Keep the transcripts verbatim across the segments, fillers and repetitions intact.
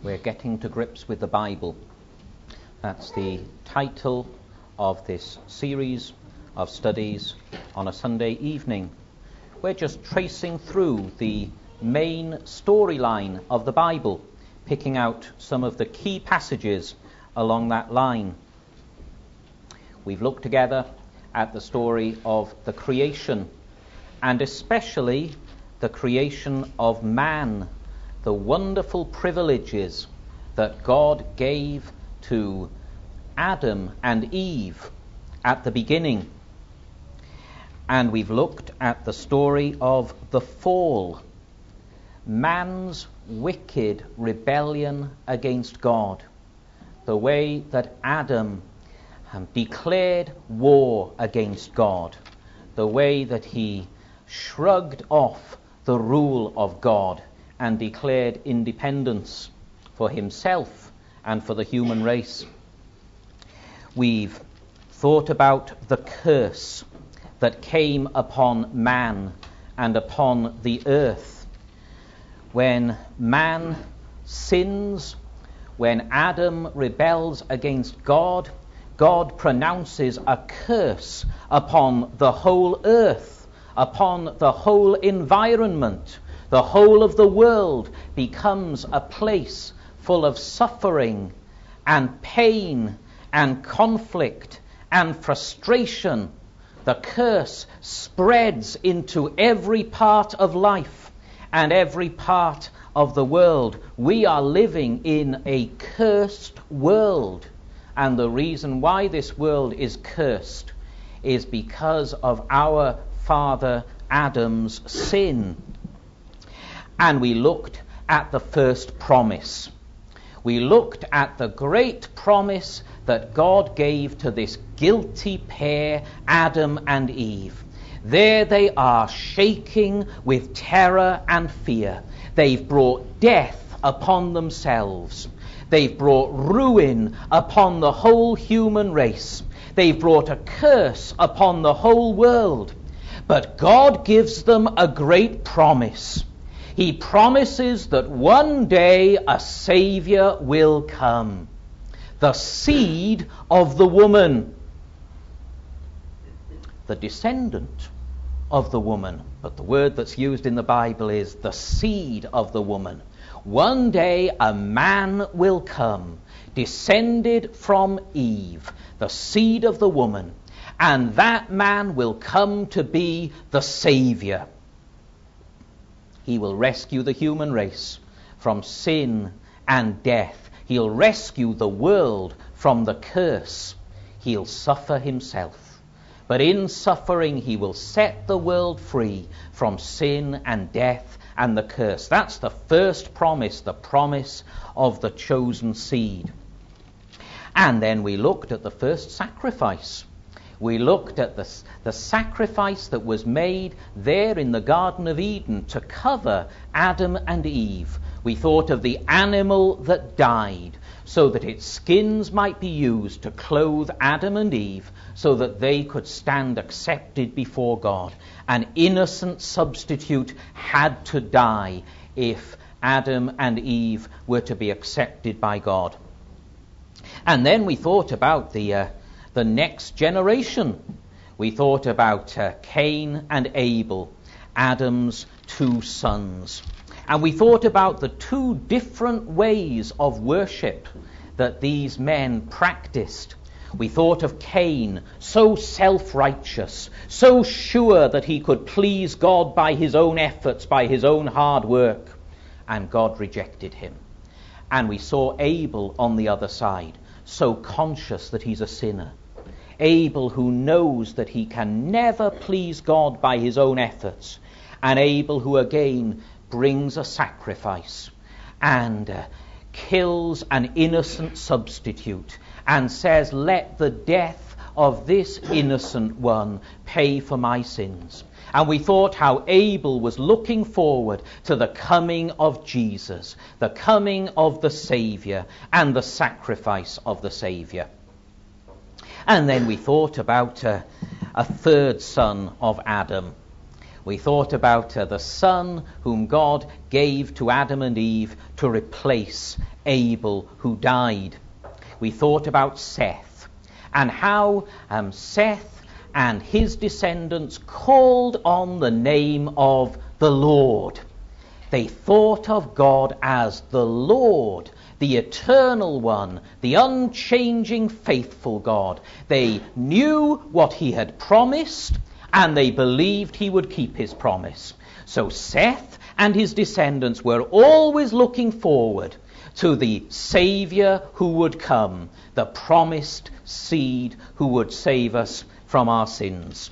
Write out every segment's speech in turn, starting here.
We're getting to grips with the Bible. That's the title of this series of studies on a Sunday evening. We're just tracing through the main storyline of the Bible, picking out some of the key passages along that line. We've looked together at the story of the creation, and especially the creation of man, the wonderful privileges that God gave to Adam and Eve at the beginning. And we've looked at the story of the fall, man's wicked rebellion against God, the way that Adam um, declared war against God, the way that he shrugged off the rule of God and declared independence for himself and for the human race. We've thought about the curse that came upon man and upon the earth. When man sins, when Adam rebels against God, God pronounces a curse upon the whole earth, upon the whole environment. The whole of the world becomes a place full of suffering and pain and conflict and frustration. The curse spreads into every part of life and every part of the world. We are living in a cursed world, and the reason why this world is cursed is because of our father Adam's sin. And we looked at the first promise. We looked at the great promise that God gave to this guilty pair, Adam and Eve. There they are, shaking with terror and fear. They've brought death upon themselves. They've brought ruin upon the whole human race. They've brought a curse upon the whole world. But God gives them a great promise. He promises that one day a Savior will come, the seed of the woman, the descendant of the woman. But the word that's used in the Bible is the seed of the woman. One day a man will come, descended from Eve, the seed of the woman, and that man will come to be the Savior. He will rescue the human race from sin and death. He'll rescue the world from the curse. He'll suffer himself. But in suffering, he will set the world free from sin and death and the curse. That's the first promise, the promise of the chosen seed. And then we looked at the first sacrifice. We looked at the, the sacrifice that was made there in the Garden of Eden to cover Adam and Eve. We thought of the animal that died so that its skins might be used to clothe Adam and Eve so that they could stand accepted before God. An innocent substitute had to die if Adam and Eve were to be accepted by God. And then we thought about the... Uh, The next generation. We thought about uh, Cain and Abel, Adam's two sons. And we thought about the two different ways of worship that these men practiced. We thought of Cain, so self-righteous, so sure that he could please God by his own efforts, by his own hard work, and God rejected him. And we saw Abel on the other side, so conscious that he's a sinner. Abel, who knows that he can never please God by his own efforts, and Abel, who again brings a sacrifice and uh, kills an innocent substitute and says, let the death of this innocent one pay for my sins. And we thought how Abel was looking forward to the coming of Jesus, the coming of the Savior, and the sacrifice of the Savior. And then we thought about uh, a third son of Adam. We thought about uh, the son whom God gave to Adam and Eve to replace Abel, who died. We thought about Seth and how um, Seth and his descendants called on the name of the Lord. They thought of God as the Lord, the eternal one, the unchanging, faithful God. They knew what he had promised, and they believed he would keep his promise. So Seth and his descendants were always looking forward to the Saviour who would come, the promised seed who would save us from our sins.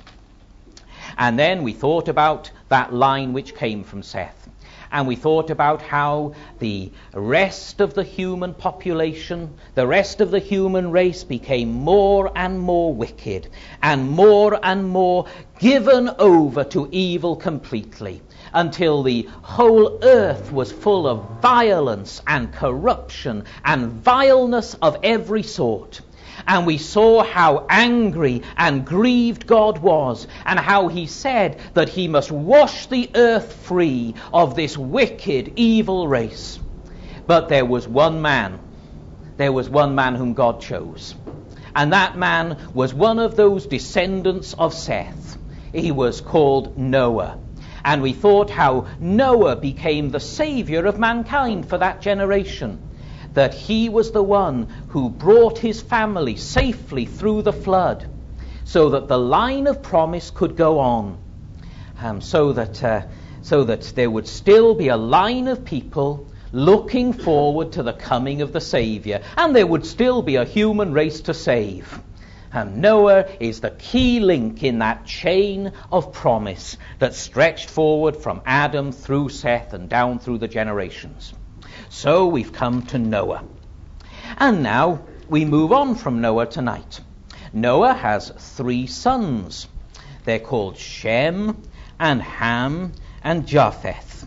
And then we thought about that line which came from Seth. And we thought about how the rest of the human population, the rest of the human race became more and more wicked and more and more given over to evil completely, until the whole earth was full of violence and corruption and vileness of every sort. And we saw how angry and grieved God was, and how he said that he must wash the earth free of this wicked, evil race. But there was one man, there was one man whom God chose. And that man was one of those descendants of Seth. He was called Noah. And we thought how Noah became the saviour of mankind for that generation. That he was the one who brought his family safely through the flood, so that the line of promise could go on, um, so that uh, so that there would still be a line of people looking forward to the coming of the Saviour, and there would still be a human race to save. And Noah is the key link in that chain of promise that stretched forward from Adam through Seth and down through the generations. So we've come to Noah. And now we move on from Noah tonight. Noah has three sons. They're called Shem and Ham and Japheth.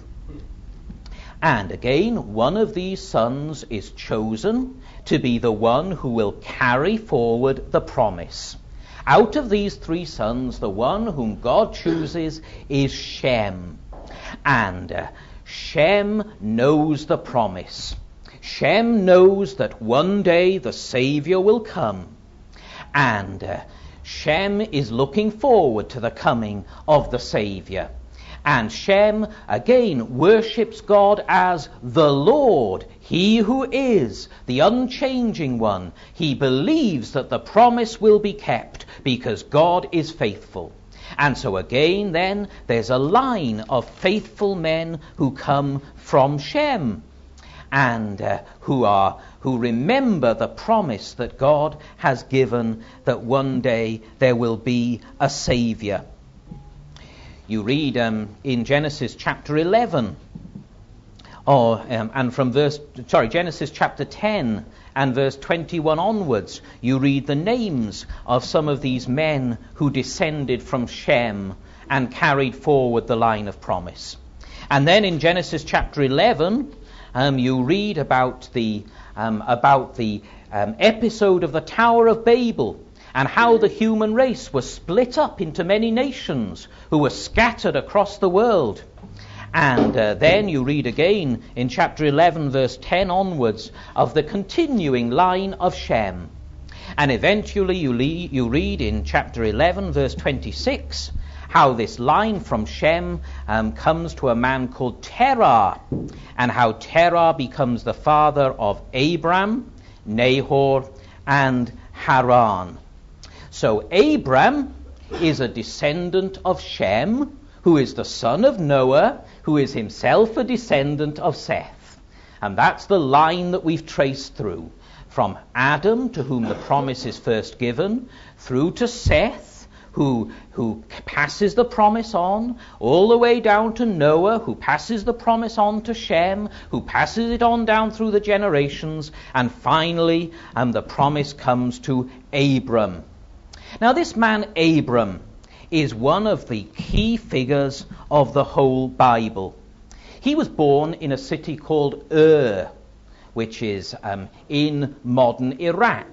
And again, one of these sons is chosen to be the one who will carry forward the promise. Out of these three sons, the one whom God chooses is Shem. And uh, Shem knows the promise. Shem knows that one day the Saviour will come. And uh, Shem is looking forward to the coming of the Saviour. And Shem, again, worships God as the Lord, he who is, the unchanging one. He believes that the promise will be kept because God is faithful. And so again, then, there's a line of faithful men who come from Shem, and uh, who are who remember the promise that God has given, that one day there will be a Saviour. You read um, in Genesis chapter eleven, or um, and from verse sorry Genesis chapter ten. And verse twenty-one onwards, you read the names of some of these men who descended from Shem and carried forward the line of promise. And then in Genesis chapter eleven, um, you read about the um, about the um, episode of the Tower of Babel, and how the human race was split up into many nations who were scattered across the world. And uh, then you read again in chapter eleven, verse ten onwards, of the continuing line of Shem. And eventually you, le- you read in chapter eleven, verse twenty-six, how this line from Shem um, comes to a man called Terah, and how Terah becomes the father of Abram, Nahor, and Haran. So Abram is a descendant of Shem, who is the son of Noah, who is himself a descendant of Seth. And that's the line that we've traced through, from Adam, to whom the promise is first given, through to Seth, who, who passes the promise on, all the way down to Noah, who passes the promise on to Shem, who passes it on down through the generations, and finally um, the promise comes to Abram. Now this man Abram is one of the key figures of the whole Bible. He was born in a city called Ur, which is um, in modern Iraq.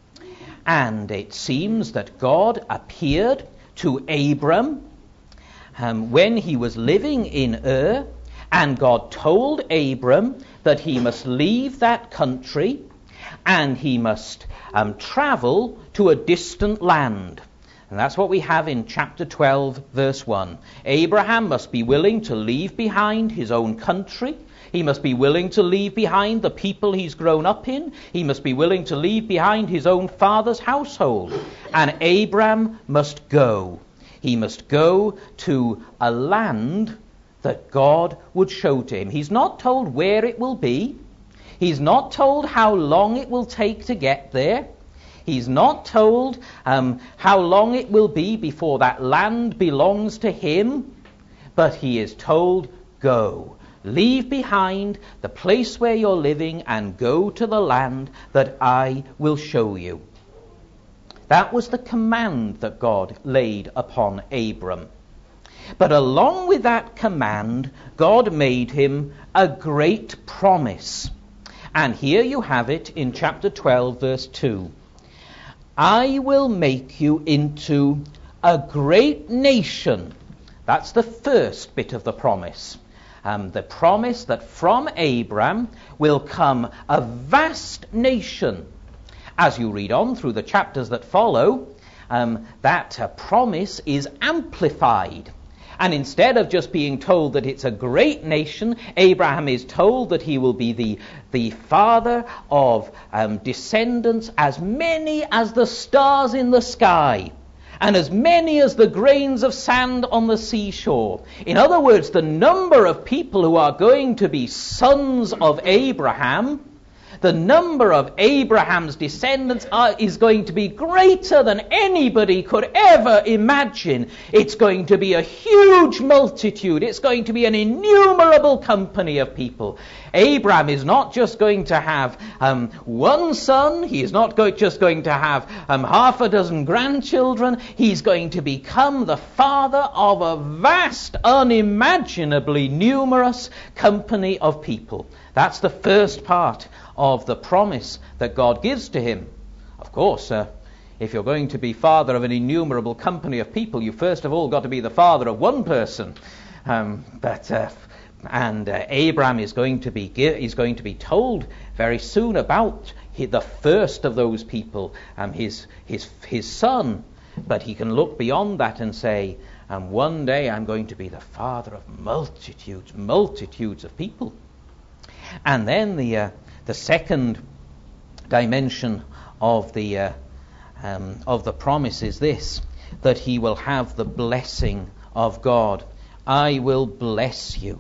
And it seems that God appeared to Abram um, when he was living in Ur, and God told Abram that he must leave that country and he must um, travel to a distant land. And that's what we have in chapter twelve, verse one. Abraham must be willing to leave behind his own country. He must be willing to leave behind the people he's grown up in. He must be willing to leave behind his own father's household. And Abraham must go. He must go to a land that God would show to him. He's not told where it will be. He's not told how long it will take to get there. He's not told um, how long it will be before that land belongs to him. But he is told, go. Leave behind the place where you're living and go to the land that I will show you. That was the command that God laid upon Abram. But along with that command, God made him a great promise. And here you have it in chapter twelve, verse two. I will make you into a great nation. That's the first bit of the promise. Um, the promise that from Abram will come a vast nation. As you read on through the chapters that follow, um, that uh, promise is amplified. And instead of just being told that it's a great nation, Abraham is told that he will be the, the father of um, descendants as many as the stars in the sky, and as many as the grains of sand on the seashore. In other words, the number of people who are going to be sons of Abraham, the number of Abraham's descendants are, is going to be greater than anybody could ever imagine. It's going to be a huge multitude. It's going to be an innumerable company of people. Abraham is not just going to have um, one son. He is not go- just going to have um, half a dozen grandchildren. He's going to become the father of a vast, unimaginably numerous company of people. That's the first part of the promise that God gives to him. Of course, uh, if you're going to be father of an innumerable company of people, you first of all got to be the father of one person. Um, but uh, and uh, Abraham is going to be is going to be told very soon about the first of those people, um, his his his son. But he can look beyond that and say, "And um, one day I'm going to be the father of multitudes, multitudes of people." And then the uh, the second dimension of the uh, um, of the promise is this: that he will have the blessing of God. I will bless you.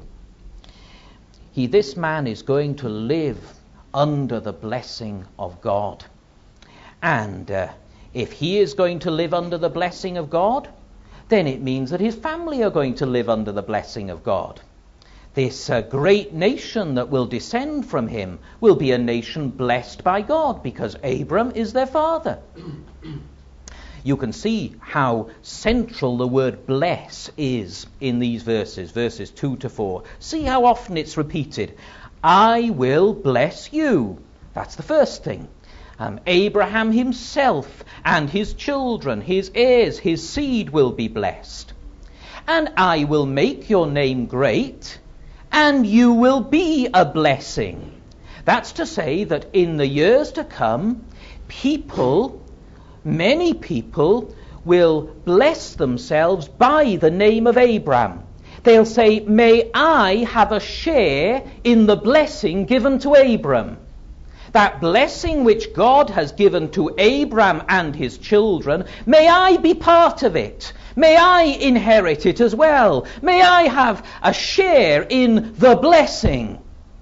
He, this man, is going to live under the blessing of God, and uh, if he is going to live under the blessing of God, then it means that his family are going to live under the blessing of God. This uh, great nation that will descend from him will be a nation blessed by God, because Abram is their father. You can see how central the word bless is in these verses, verses two to four. See how often it's repeated. I will bless you. That's the first thing. Um, Abraham himself and his children, his heirs, his seed will be blessed. And I will make your name great, and you will be a blessing. That's to say that in the years to come, people, many people, will bless themselves by the name of Abraham. They'll say, may I have a share in the blessing given to Abram. That blessing which God has given to Abram and his children, may I be part of it. May I inherit it as well. May I have a share in the blessing.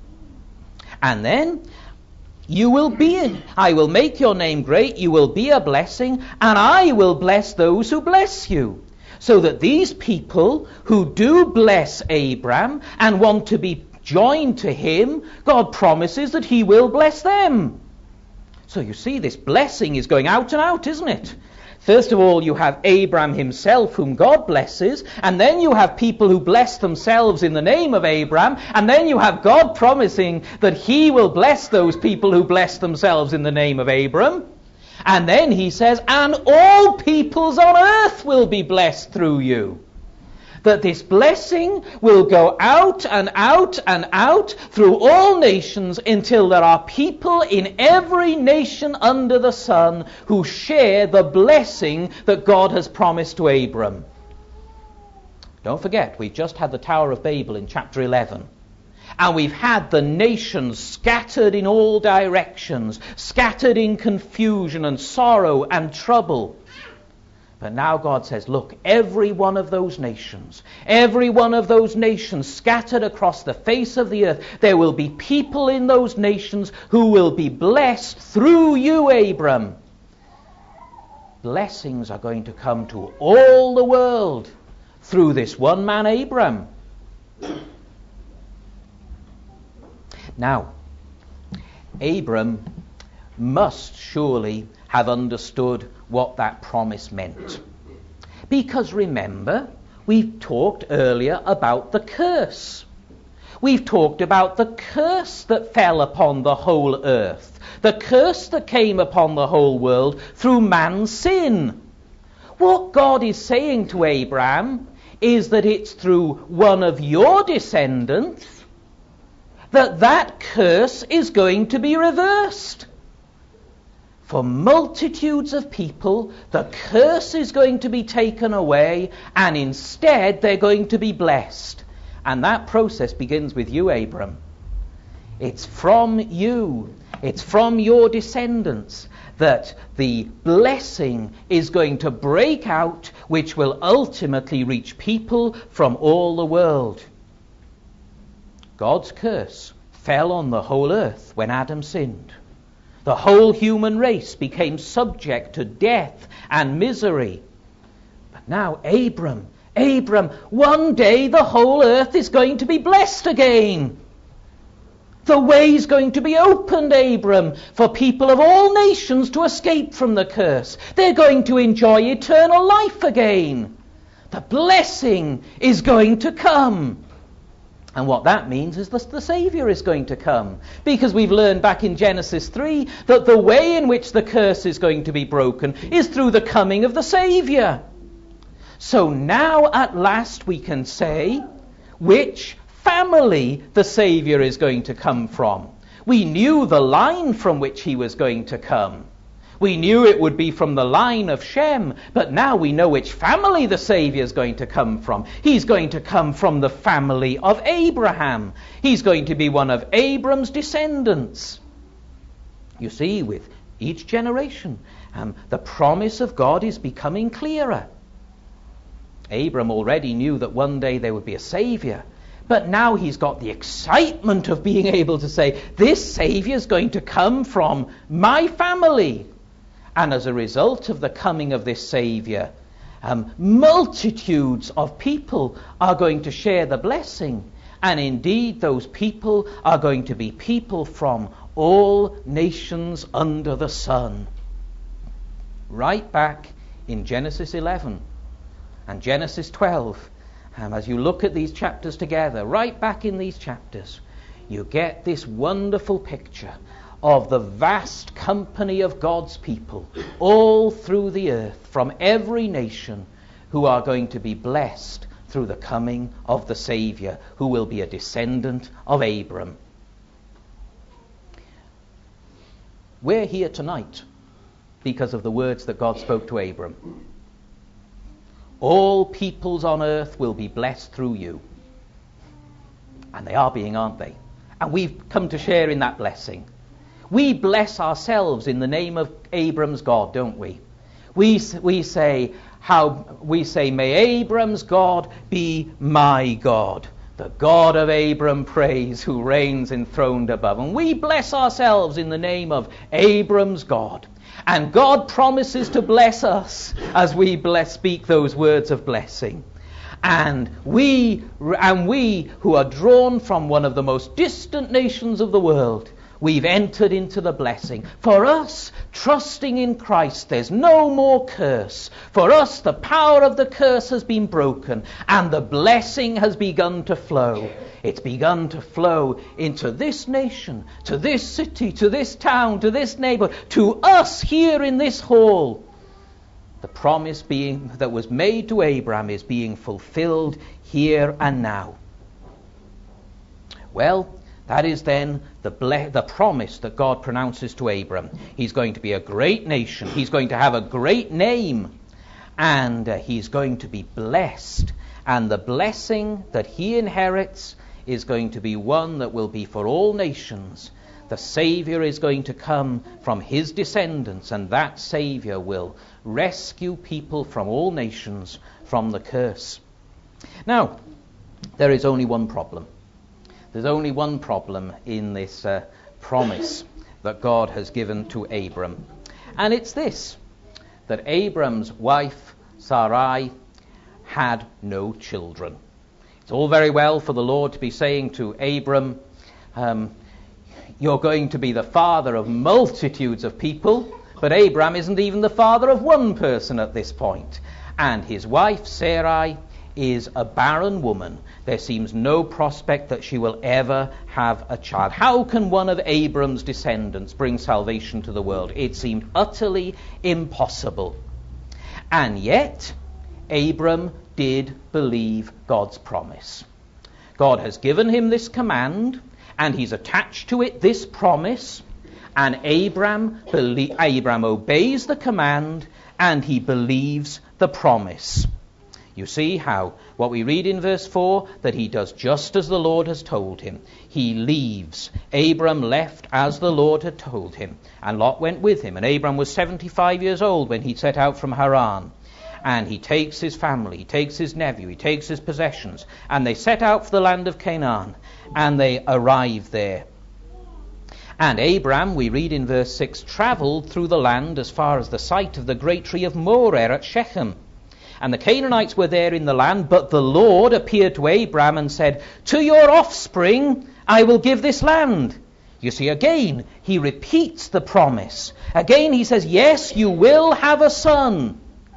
And then, you will be, I will make your name great, you will be a blessing, and I will bless those who bless you. So that these people who do bless Abram and want to be joined to him, God promises that he will bless them. So you see, this blessing is going out and out, isn't it? First of all, you have Abraham himself, whom God blesses, and then you have people who bless themselves in the name of Abraham, and then you have God promising that he will bless those people who bless themselves in the name of Abraham. And then he says, and all peoples on earth will be blessed through you. that this blessing will go out and out and out through all nations until there are people in every nation under the sun who share the blessing that God has promised to Abram. Don't forget, we've just had the Tower of Babel in chapter eleven. And we've had the nations scattered in all directions, scattered in confusion and sorrow and trouble. But now God says, look, every one of those nations, every one of those nations scattered across the face of the earth, there will be people in those nations who will be blessed through you, Abram. Blessings are going to come to all the world through this one man, Abram. Now, Abram must surely have understood what that promise meant. Because remember, we've talked earlier about the curse. We've talked about the curse that fell upon the whole earth, the curse that came upon the whole world through man's sin. What God is saying to Abraham is that it's through one of your descendants that that curse is going to be reversed. For multitudes of people, the curse is going to be taken away, and instead they're going to be blessed. And that process begins with you, Abram. It's from you, it's from your descendants that the blessing is going to break out, which will ultimately reach people from all the world. God's curse fell on the whole earth when Adam sinned. The whole human race became subject to death and misery. But now, Abram, Abram, one day the whole earth is going to be blessed again. The way is going to be opened, Abram, for people of all nations to escape from the curse. They're going to enjoy eternal life again. The blessing is going to come. And what that means is that the Saviour is going to come. Because we've learned back in Genesis three that the way in which the curse is going to be broken is through the coming of the Saviour. So now at last we can say which family the Saviour is going to come from. We knew the line from which he was going to come. We knew it would be from the line of Shem, but now we know which family the Saviour is going to come from. He's going to come from the family of Abraham. He's going to be one of Abram's descendants. You see, with each generation, um, the promise of God is becoming clearer. Abram already knew that one day there would be a Saviour, but now he's got the excitement of being able to say, this Saviour is going to come from my family. And as a result of the coming of this Saviour, um, multitudes of people are going to share the blessing. And indeed, those people are going to be people from all nations under the sun. Right back in Genesis eleven and Genesis twelve, um, as you look at these chapters together, right back in these chapters, you get this wonderful picture of the vast company of God's people all through the earth from every nation who are going to be blessed through the coming of the Saviour, who will be a descendant of Abram. We're here tonight because of the words that God spoke to Abram. All peoples on earth will be blessed through you. And they are being, aren't they? And we've come to share in that blessing. We bless ourselves in the name of Abram's God, don't we? We we say how we say, may Abram's God be my God, the God of Abram praise, who reigns enthroned above. And we bless ourselves in the name of Abram's God. And God promises to bless us as we bless, speak those words of blessing. And we and we who are drawn from one of the most distant nations of the world, we've entered into the blessing. For us, trusting in Christ, there's no more curse. For us, the power of the curse has been broken, and the blessing has begun to flow. It's begun to flow into this nation, to this city, to this town, to this neighborhood, to us here in this hall. The promise being that was made to Abraham is being fulfilled here and now. Well, that is then the ble- the promise that God pronounces to Abram. He's going to be a great nation. He's going to have a great name. And uh, he's going to be blessed. And the blessing that he inherits is going to be one that will be for all nations. The Savior is going to come from his descendants, and that Savior will rescue people from all nations from the curse. Now, there is only one problem. There's only one problem in this uh, promise that God has given to Abram. And it's this, that Abram's wife, Sarai, had no children. It's all very well for the Lord to be saying to Abram, um, you're going to be the father of multitudes of people, but Abram isn't even the father of one person at this point. And his wife, Sarai, is a barren woman. There seems no prospect that she will ever have a child. How can one of Abram's descendants bring salvation to the world? It seemed utterly impossible. And yet, Abram did believe God's promise. God has given him this command, and he's attached to it this promise, and Abram, belie- Abram obeys the command, and he believes the promise. You see how, what we read in verse four, that he does just as the Lord has told him. He leaves. Abram left as the Lord had told him, and Lot went with him. And Abram was seventy-five years old when he set out from Haran. And he takes his family, he takes his nephew, he takes his possessions, and they set out for the land of Canaan, and they arrive there. And Abram, we read in verse six, travelled through the land as far as the site of the great tree of Moreh at Shechem. And the Canaanites were there in the land, but the Lord appeared to Abram and said, to your offspring I will give this land. You see, again, he repeats the promise. Again, he says, yes, you will have a son.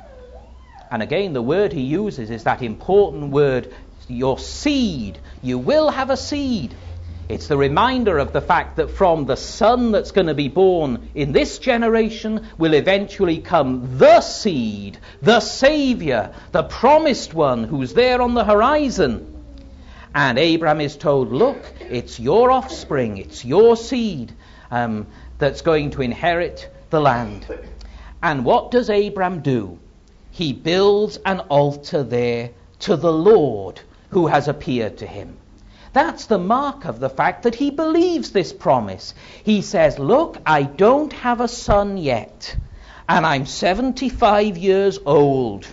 And again, the word he uses is that important word, your seed. You will have a seed. It's the reminder of the fact that from the son that's going to be born in this generation will eventually come the seed, the Savior, the promised one who's there on the horizon. And Abraham is told, look, it's your offspring, it's your seed um, that's going to inherit the land. And what does Abraham do? He builds an altar there to the Lord who has appeared to him. That's the mark of the fact that he believes this promise. He says, look, I don't have a son yet, and I'm seventy-five years old,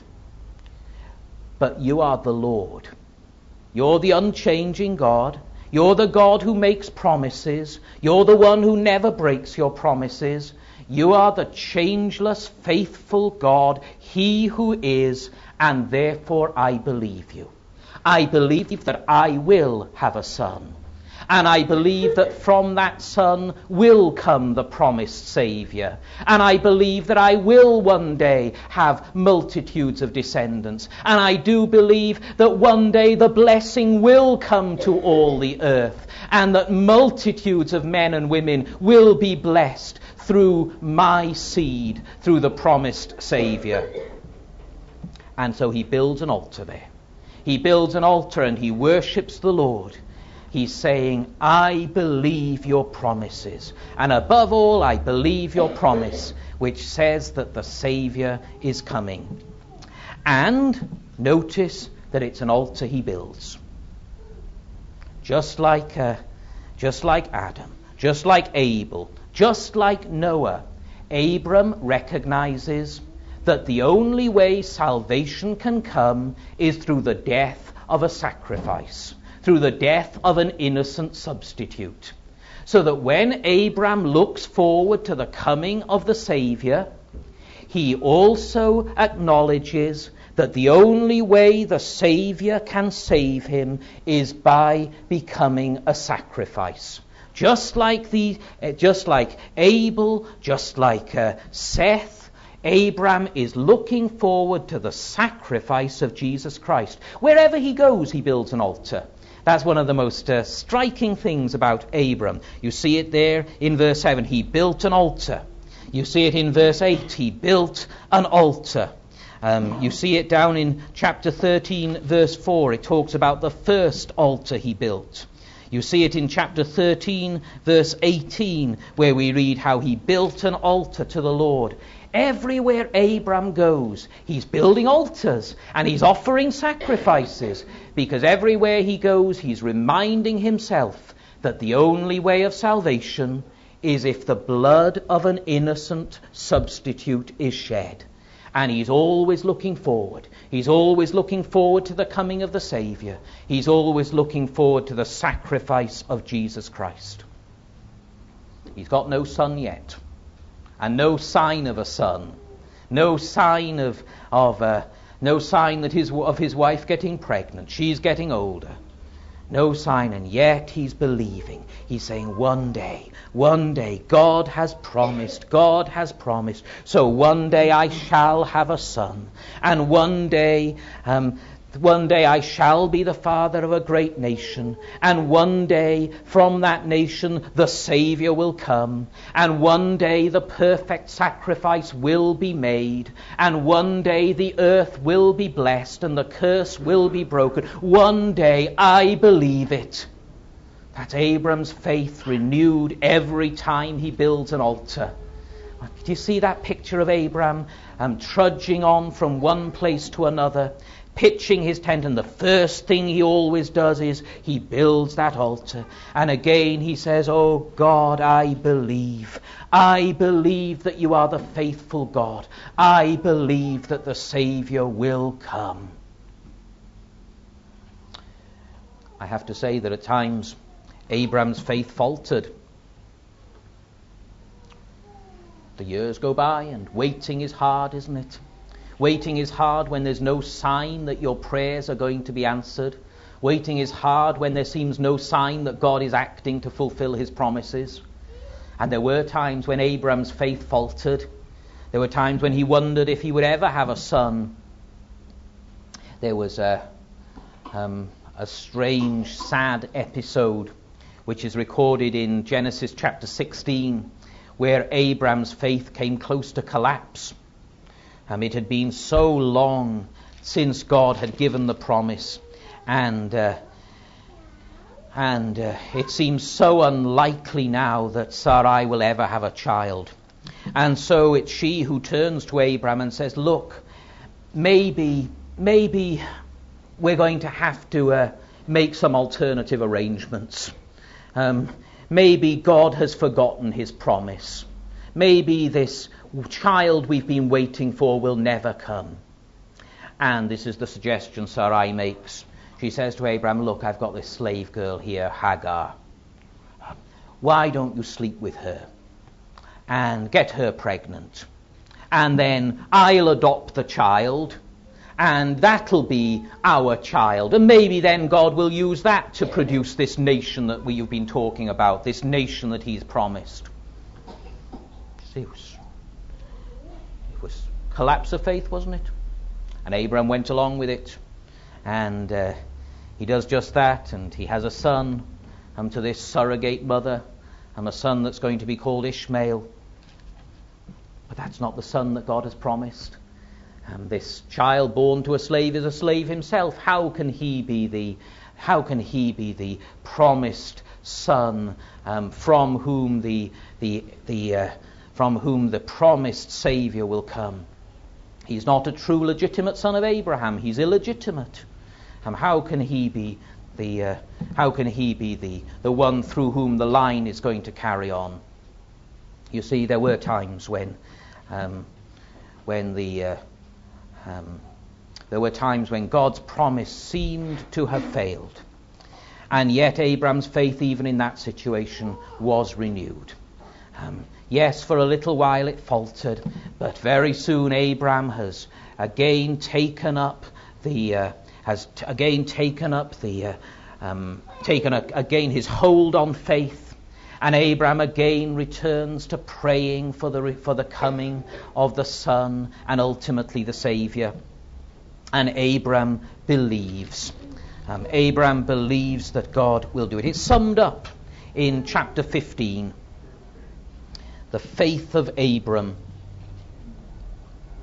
but you are the Lord. You're the unchanging God. You're the God who makes promises. You're the one who never breaks your promises. You are the changeless, faithful God, he who is, and therefore I believe you. I believe that I will have a son. And I believe that from that son will come the promised Savior. And I believe that I will one day have multitudes of descendants. And I do believe that one day the blessing will come to all the earth. And that multitudes of men and women will be blessed through my seed, through the promised Savior. And so he builds an altar there. He builds an altar and he worships the Lord. He's saying, I believe your promises. And above all, I believe your promise, which says that the Savior is coming. And notice that it's an altar he builds. Just like, uh, just like Adam, just like Abel, just like Noah, Abram recognizes that the only way salvation can come is through the death of a sacrifice, through the death of an innocent substitute. So that when Abram looks forward to the coming of the Savior, he also acknowledges that the only way the Savior can save him is by becoming a sacrifice. Just like the, uh, just like Abel, just like uh, Seth, Abram is looking forward to the sacrifice of Jesus Christ. Wherever he goes, he builds an altar. That's one of the most uh, striking things about Abram. You see it there in verse seven. He built an altar. You see it in verse eight. He built an altar. Um, you see it down in chapter thirteen, verse four. It talks about the first altar he built. You see it in chapter thirteen, verse eighteen, where we read how he built an altar to the Lord. Everywhere Abram goes, he's building altars and he's offering sacrifices, because everywhere he goes, he's reminding himself that the only way of salvation is if the blood of an innocent substitute is shed. And he's always looking forward. He's always looking forward to the coming of the Saviour. He's always looking forward to the sacrifice of Jesus Christ. He's got no son yet, and no sign of a son, no sign of of uh, no sign that his of his wife getting pregnant. She's getting older. No sign, and yet he's believing. He's saying, one day, one day, God has promised, God has promised. So one day I shall have a son, and one day, um, one day I shall be the father of a great nation, and one day from that nation the Saviour will come, and one day the perfect sacrifice will be made, and one day the earth will be blessed and the curse will be broken. One day, I believe it. That's Abram's faith renewed every time he builds an altar. Do you see that picture of Abram um, trudging on from one place to another, pitching his tent, and the first thing he always does is he builds that altar. And again he says, oh God, I believe. I believe that you are the faithful God. I believe that the Saviour will come. I have to say that at times Abram's faith faltered. The years go by and waiting is hard, isn't it? Waiting is hard when there's no sign that your prayers are going to be answered. Waiting is hard when there seems no sign that God is acting to fulfill his promises. And there were times when Abram's faith faltered. There were times when he wondered if he would ever have a son. There was a, um, a strange, sad episode which is recorded in Genesis chapter sixteen, where Abram's faith came close to collapse. Um, it had been so long since God had given the promise, and uh, and uh, it seems so unlikely now that Sarai will ever have a child. And so it's she who turns to Abram and says, look, maybe, maybe we're going to have to uh, make some alternative arrangements. Um, maybe God has forgotten his promise. Maybe this child we've been waiting for will never come. And this is the suggestion Sarai makes. She says to Abraham, look, I've got this slave girl here, Hagar. Why don't you sleep with her and get her pregnant? And then I'll adopt the child, and that'll be our child. And maybe then God will use that to produce this nation that we've been talking about, this nation that he's promised. See, it was, it was collapse of faith, wasn't it? And Abraham went along with it, and uh, he does just that, and he has a son um, to this surrogate mother, and a son that's going to be called Ishmael. But that's not the son that God has promised. And this child born to a slave is a slave himself. How can he be the, how can he be the promised son um, from whom the the the uh, from whom the promised Saviour will come? He's not a true legitimate son of Abraham. He's illegitimate. Um, how can he be the uh, how can he be the the one through whom the line is going to carry on? You see, there were times when um, when the uh, um, there were times when God's promise seemed to have failed, and yet Abraham's faith, even in that situation, was renewed. Um, Yes, for a little while it faltered, but very soon Abraham has again taken up the uh, has t- again taken up the uh, um, taken a, again his hold on faith, and Abraham again returns to praying for the re- for the coming of the Son and ultimately the Saviour. And Abraham believes. Um, Abraham believes that God will do it. It's summed up in chapter fifteen. The faith of Abram.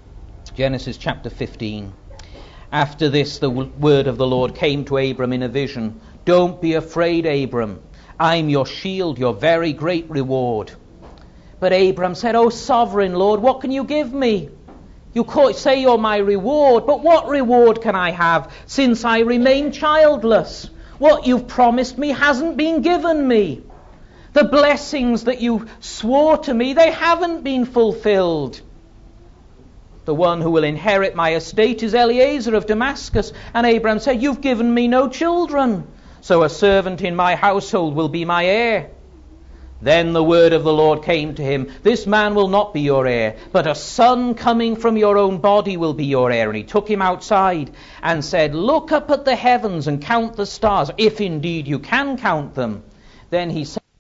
Genesis chapter fifteen. After this, the w- word of the Lord came to Abram in a vision. Don't be afraid, Abram. I'm your shield, your very great reward. But Abram said, O sovereign Lord, what can you give me? You say you're my reward, but what reward can I have since I remain childless? What you've promised me hasn't been given me. The blessings that you swore to me, they haven't been fulfilled. The one who will inherit my estate is Eliezer of Damascus. And Abram said, you've given me no children, so a servant in my household will be my heir. Then the word of the Lord came to him, this man will not be your heir, but a son coming from your own body will be your heir. And he took him outside and said, look up at the heavens and count the stars, if indeed you can count them. Then he said,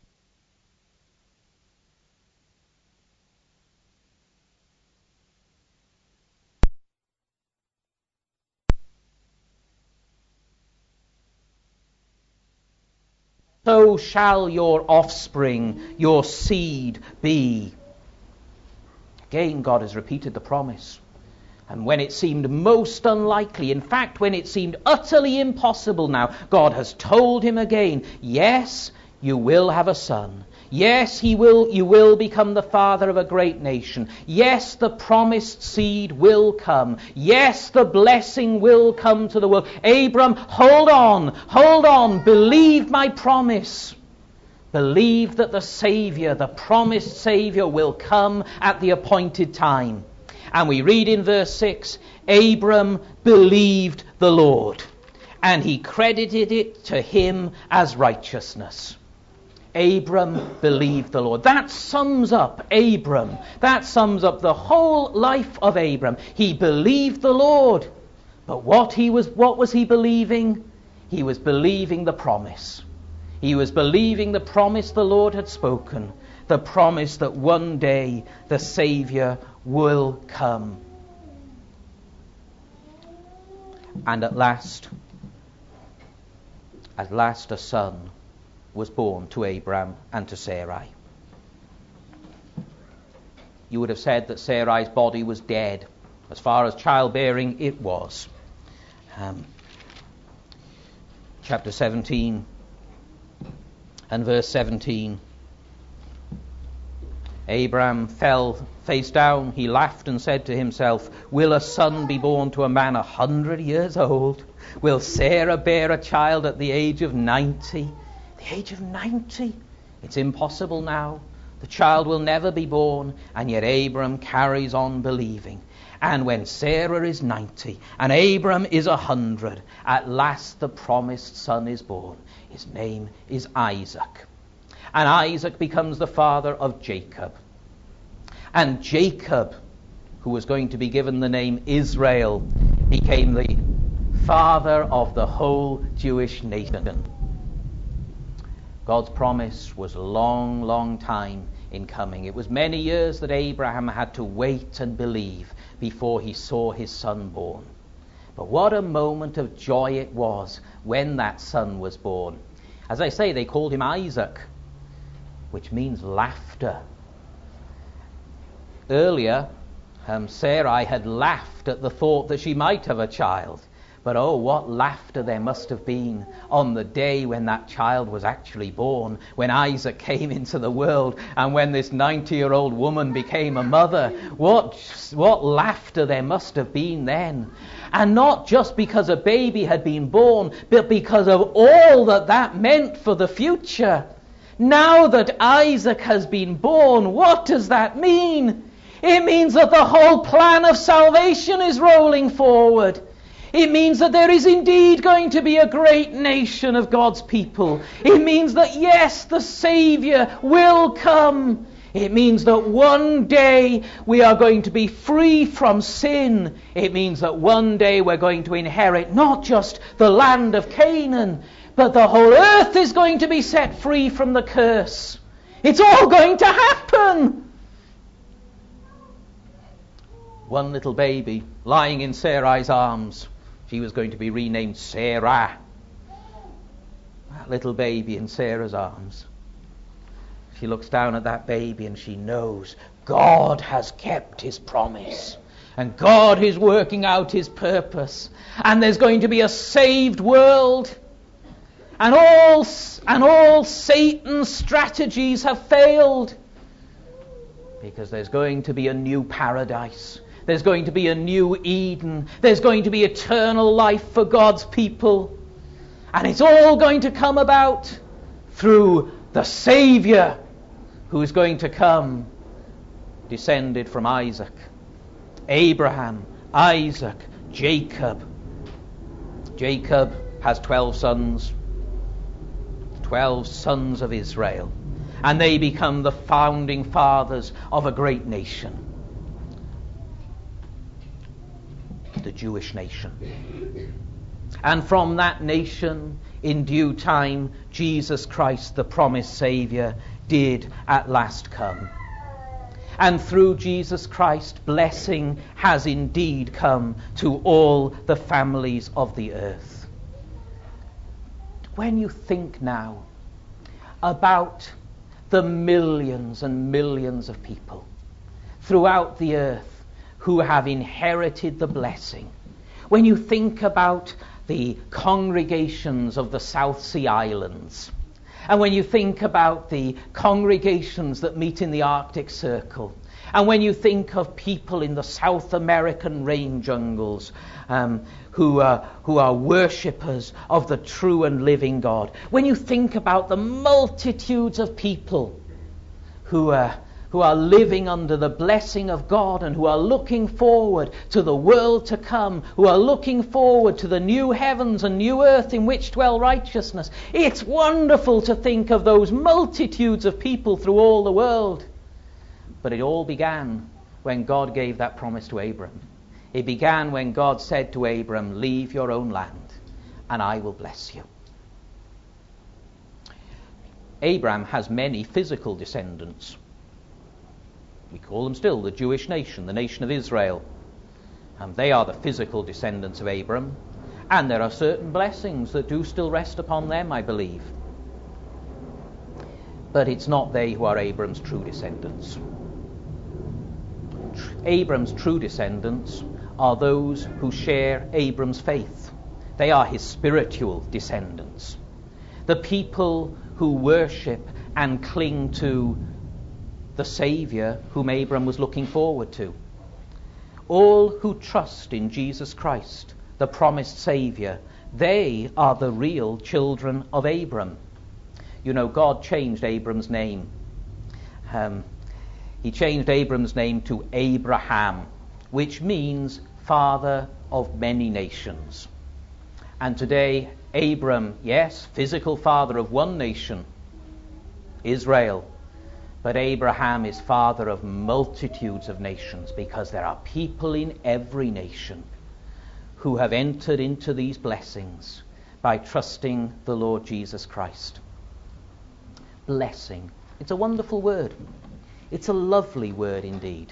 so shall your offspring, your seed be. Again, God has repeated the promise. And when it seemed most unlikely, in fact, when it seemed utterly impossible now, God has told him again, yes, you will have a son. Yes, he will. You will become the father of a great nation. Yes, the promised seed will come. Yes, the blessing will come to the world. Abram, hold on, hold on. Believe my promise. Believe that the Savior, the promised Savior, will come at the appointed time. And we read in verse six, Abram believed the Lord, and he credited it to him as righteousness. Abram believed the Lord. That sums up Abram. That sums up the whole life of Abram. He believed the Lord. But what he was what was he believing? He was believing the promise. He was believing the promise the Lord had spoken. The promise that one day the Savior will come. And at last, at last a son was born to Abram and to Sarai. You would have said that Sarai's body was dead. As far as childbearing, it was. Um, chapter seventeen and verse seventeen. Abram fell face down. He laughed and said to himself, will a son be born to a man a hundred years old? Will Sarah bear a child at the age of ninety? The age of ninety? It's impossible now. The child will never be born. And yet Abram carries on believing. And when Sarah is ninety and Abram is a hundred, at last the promised son is born. His name is Isaac. And Isaac becomes the father of Jacob. And Jacob, who was going to be given the name Israel, became the father of the whole Jewish nation. God's promise was a long, long time in coming. It was many years that Abraham had to wait and believe before he saw his son born. But what a moment of joy it was when that son was born. As I say, they called him Isaac, which means laughter. Earlier, um, Sarai had laughed at the thought that she might have a child. But oh, what laughter there must have been on the day when that child was actually born, when Isaac came into the world, and when this ninety-year-old woman became a mother. What, what laughter there must have been then. And not just because a baby had been born, but because of all that that meant for the future. Now that Isaac has been born, what does that mean? It means that the whole plan of salvation is rolling forward. It means that there is indeed going to be a great nation of God's people. It means that, yes, the Savior will come. It means that one day we are going to be free from sin. It means that one day we're going to inherit not just the land of Canaan, but the whole earth is going to be set free from the curse. It's all going to happen. One little baby lying in Sarai's arms. She was going to be renamed Sarah. That little baby in Sarah's arms. She looks down at that baby and she knows God has kept his promise. And God is working out his purpose. And there's going to be a saved world. And all, and all Satan's strategies have failed. Because there's going to be a new paradise. There's going to be a new Eden. There's going to be eternal life for God's people. And it's all going to come about through the Saviour who is going to come, descended from Isaac. Abraham, Isaac, Jacob. Jacob has twelve sons. Twelve sons of Israel. And they become the founding fathers of a great nation. The Jewish nation. And from that nation, in due time, Jesus Christ, the promised Saviour, did at last come. And through Jesus Christ, blessing has indeed come to all the families of the earth. When you think now about the millions and millions of people throughout the earth who have inherited the blessing, when you think about the congregations of the South Sea Islands, and when you think about the congregations that meet in the Arctic Circle, and when you think of people in the South American rain jungles um, who, are, who are worshippers of the true and living God, when you think about the multitudes of people who are, who are living under the blessing of God and who are looking forward to the world to come, who are looking forward to the new heavens and new earth in which dwell righteousness, it's wonderful to think of those multitudes of people through all the world. But it all began when God gave that promise to Abram. It began when God said to Abram, leave your own land and I will bless you. Abram has many physical descendants. We call them still the Jewish nation, the nation of Israel. And they are the physical descendants of Abram. And there are certain blessings that do still rest upon them, I believe. But it's not they who are Abram's true descendants. Abram's true descendants are those who share Abram's faith. They are his spiritual descendants. The people who worship and cling to the Saviour whom Abram was looking forward to. All who trust in Jesus Christ, the promised Saviour, they are the real children of Abram. You know, God changed Abram's name. Um, he changed Abram's name to Abraham, which means father of many nations. And today, Abram, yes, physical father of one nation, Israel, but Abraham is father of multitudes of nations, because there are people in every nation who have entered into these blessings by trusting the Lord Jesus Christ. Blessing. It's a wonderful word. It's a lovely word indeed.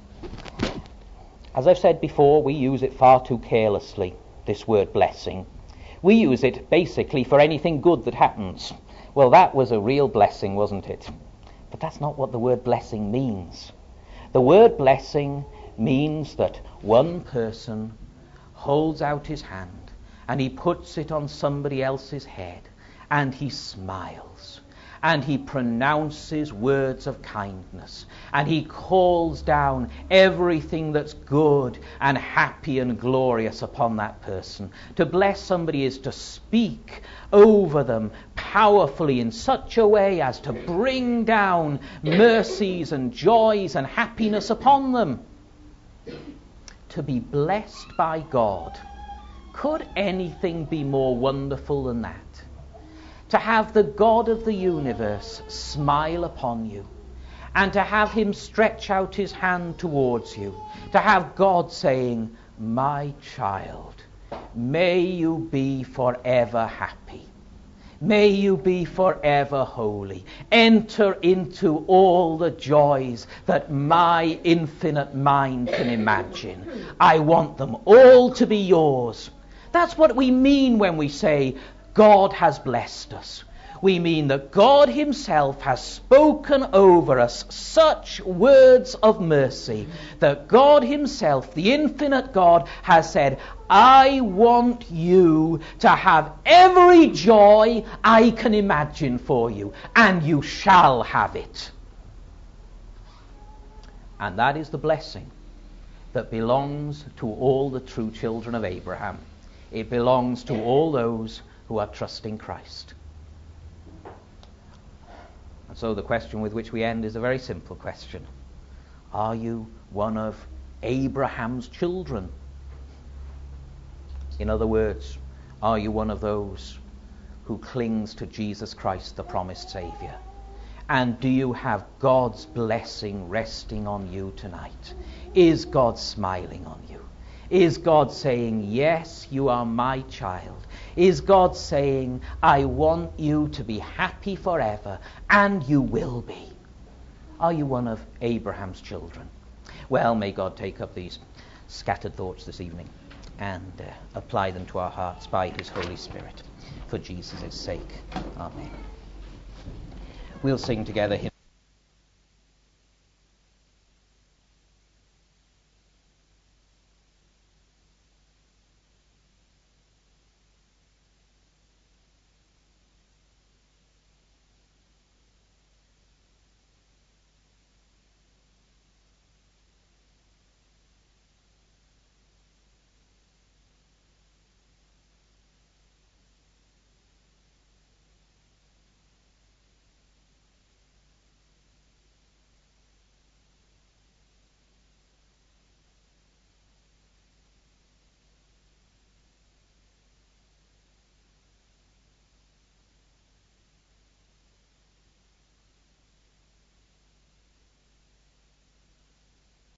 As I've said before, we use it far too carelessly, this word blessing. We use it basically for anything good that happens. Well, that was a real blessing, wasn't it? But that's not what the word blessing means. The word blessing means that one person holds out his hand and he puts it on somebody else's head and he smiles and he pronounces words of kindness and he calls down everything that's good and happy and glorious upon that person. To bless somebody is to speak over them powerfully in such a way as to bring down mercies and joys and happiness upon them. To be blessed by God. Could anything be more wonderful than that? To have the God of the universe smile upon you, and to have him stretch out his hand towards you, to have God saying, my child, may you be forever happy. May you be forever holy. Enter into all the joys that my infinite mind can imagine. I want them all to be yours. That's what we mean when we say, God has blessed us. We mean that God himself has spoken over us such words of mercy that God himself, the infinite God, has said, I want you to have every joy I can imagine for you, and you shall have it. And that is the blessing that belongs to all the true children of Abraham. It belongs to all those who are trusting Christ. And so the question with which we end is a very simple question. Are you one of Abraham's children? In other words, are you one of those who clings to Jesus Christ, the promised Saviour? And do you have God's blessing resting on you tonight? Is God smiling on you? Is God saying, yes, you are my child? Is God saying, I want you to be happy forever, and you will be? Are you one of Abraham's children? Well, may God take up these scattered thoughts this evening and uh, apply them to our hearts by his Holy Spirit, for Jesus' sake. Amen. We'll sing together hymn